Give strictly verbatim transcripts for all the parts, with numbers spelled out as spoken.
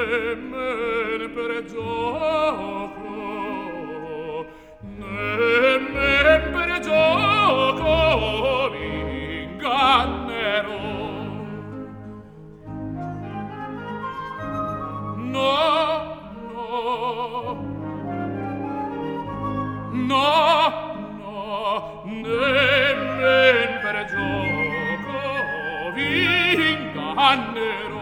nemmeno per gioco, nemmeno per gioco vi ingannerò. No, no, no, no, nemmen per gioco vi ingannerò.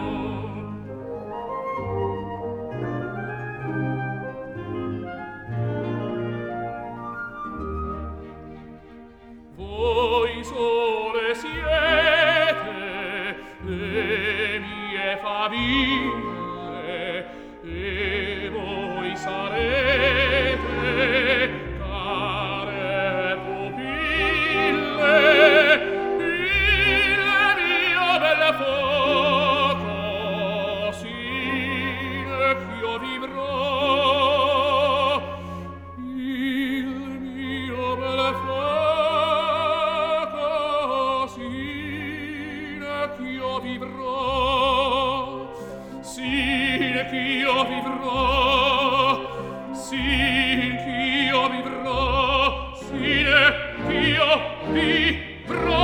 Voi sole siete le mie faville, e voi sarete care pupille, il mio bel fuoco sin ch'io vivrò, il mio bel fuoco sin ch'io vivrò, sin ch'io vivrò, sin ch'io vivrò, sin ch'io vivrò.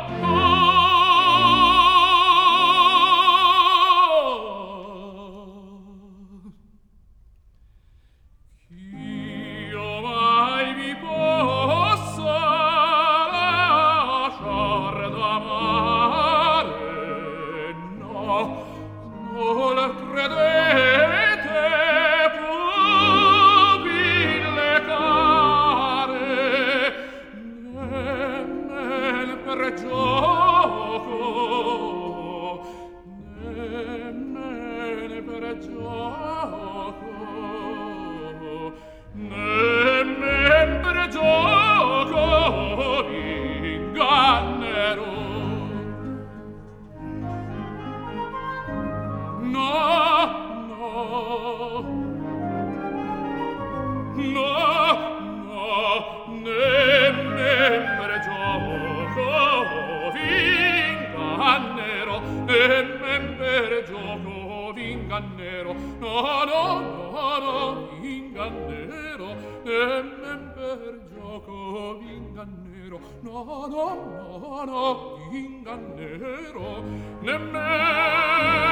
Ch'io mai vi possa lasciar d'amare, no, non credete, pupille care, nemmen per gioco, nemmen per gioco, nemmen per gioco vi ingannerò. No, no, no, no, nemmen per gioco vi ingannerò, nemmen per gioco vi ingannerò, no, no, no, no, ingannerò, nemmen per gioco vi ingannerò, no, no, no, no, ingannerò, nemmeno